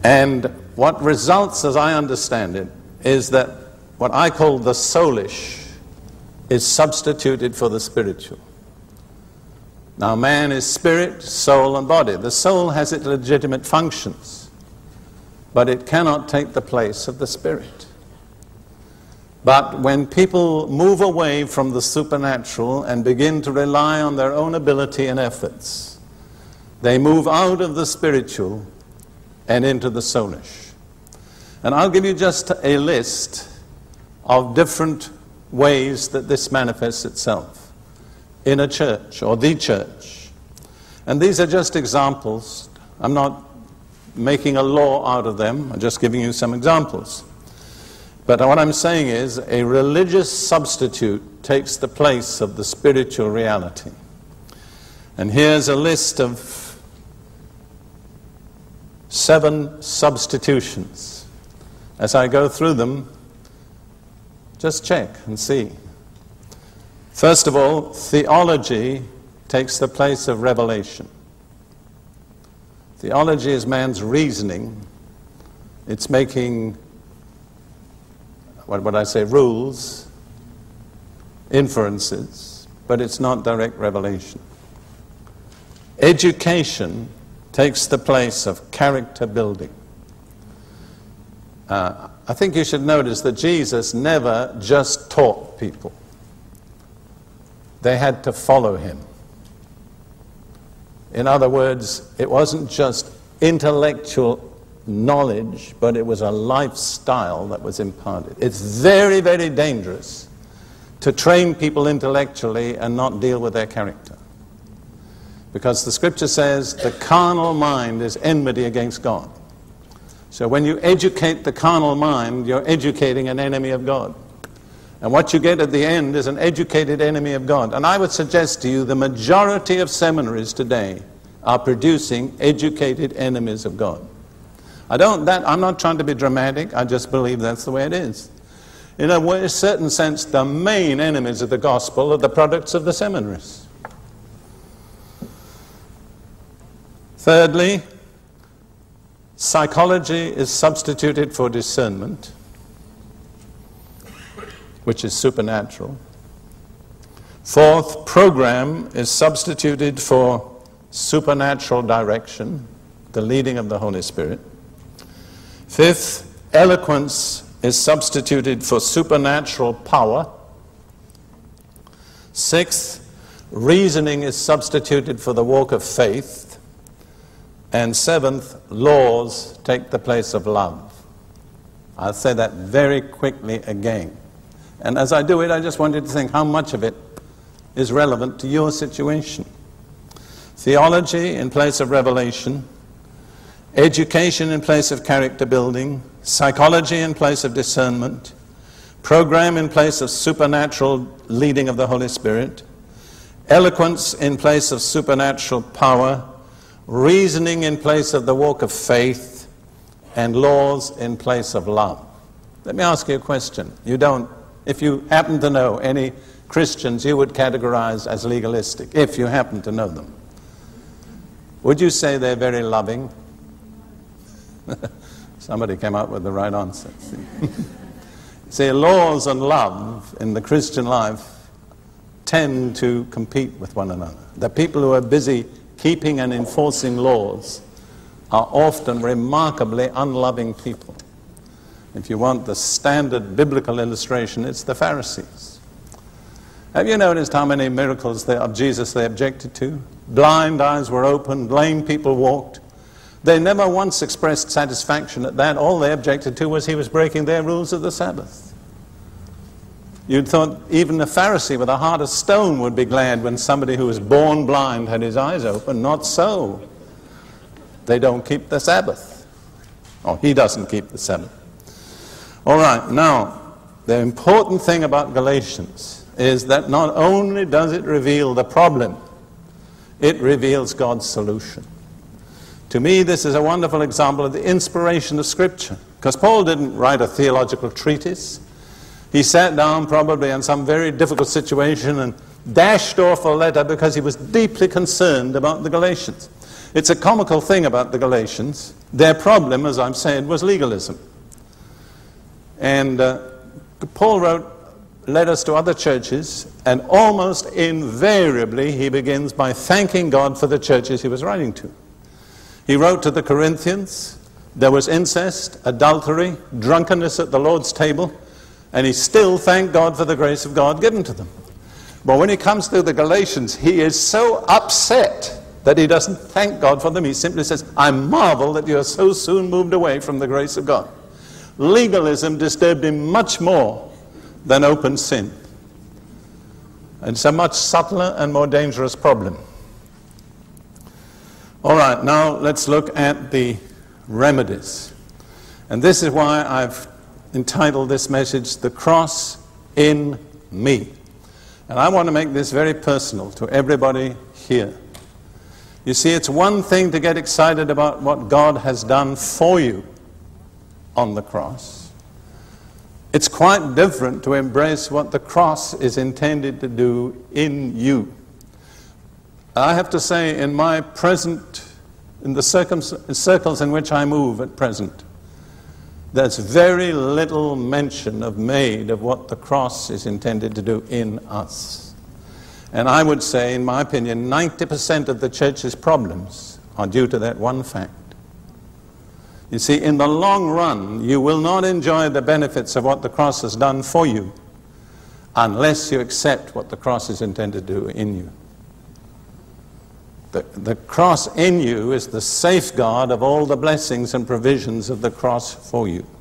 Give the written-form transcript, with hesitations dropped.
And what results, as I understand it, is that what I call the soulish is substituted for the spiritual. Now, man is spirit, soul, and body. The soul has its legitimate functions, but it cannot take the place of the spirit. But when people move away from the supernatural and begin to rely on their own ability and efforts, they move out of the spiritual and into the soulish. And I'll give you just a list of different ways that this manifests itself in a church or the church. And these are just examples. I'm not making a law out of them. I'm just giving you some examples. But what I'm saying is a religious substitute takes the place of the spiritual reality. And here's a list of 7 substitutions. As I go through them, just check and see. First of all, theology takes the place of revelation. Theology is man's reasoning. It's making, what would I say, rules, inferences, but it's not direct revelation. Education takes the place of character building. I think you should notice that Jesus never just taught people. They had to follow him. In other words, it wasn't just intellectual knowledge, but it was a lifestyle that was imparted. It's very, very dangerous to train people intellectually and not deal with their character. Because the scripture says the carnal mind is enmity against God. So when you educate the carnal mind, you're educating an enemy of God. And what you get at the end is an educated enemy of God. And I would suggest to you the majority of seminaries today are producing educated enemies of God. I'm not trying to be dramatic, I just believe that's the way it is. In a certain sense, the main enemies of the gospel are the products of the seminaries. Thirdly, psychology is substituted for discernment, which is supernatural. Fourth, program is substituted for supernatural direction, the leading of the Holy Spirit. Fifth, eloquence is substituted for supernatural power. Sixth, reasoning is substituted for the walk of faith. And seventh, laws take the place of love. I'll say that very quickly again. And as I do it, I just want you to think how much of it is relevant to your situation. Theology in place of revelation, education in place of character building, psychology in place of discernment, program in place of supernatural leading of the Holy Spirit, eloquence in place of supernatural power, reasoning in place of the walk of faith, and laws in place of love. Let me ask you a question. If you happen to know any Christians you would categorize as legalistic, if you happen to know them, would you say they're very loving? Somebody came up with the right answer. See, laws and love in the Christian life tend to compete with one another. The people who are busy keeping and enforcing laws are often remarkably unloving people. If you want the standard biblical illustration, it's the Pharisees. Have you noticed how many miracles of Jesus they objected to? Blind eyes were opened, lame people walked. They never once expressed satisfaction at that. All they objected to was he was breaking their rules of the Sabbath. You'd thought even a Pharisee with a heart of stone would be glad when somebody who was born blind had his eyes open. Not so. They don't keep the Sabbath. Oh, he doesn't keep the Sabbath. All right, now, the important thing about Galatians is that not only does it reveal the problem, it reveals God's solution. To me, this is a wonderful example of the inspiration of Scripture, because Paul didn't write a theological treatise. He sat down probably in some very difficult situation and dashed off a letter because he was deeply concerned about the Galatians. It's a comical thing about the Galatians. Their problem, as I've said, was legalism. And Paul wrote letters to other churches, and almost invariably he begins by thanking God for the churches he was writing to. He wrote to the Corinthians. There was incest, adultery, drunkenness at the Lord's table, and he still thanked God for the grace of God given to them. But when he comes to the Galatians, he is so upset that he doesn't thank God for them. He simply says, I marvel that you are so soon moved away from the grace of God. Legalism disturbed him much more than open sin. And it's a much subtler and more dangerous problem. All right, now let's look at the remedies. And this is why I've entitled this message, The Cross in Me. And I want to make this very personal to everybody here. You see, it's one thing to get excited about what God has done for you on the cross. It's quite different to embrace what the cross is intended to do in you. I have to say, in my present, in the circles in which I move at present, there's very little mention made of what the cross is intended to do in us. And I would say, in my opinion, 90% of the church's problems are due to that one fact. You see, in the long run, you will not enjoy the benefits of what the cross has done for you unless you accept what the cross is intended to do in you. The cross in you is the safeguard of all the blessings and provisions of the cross for you.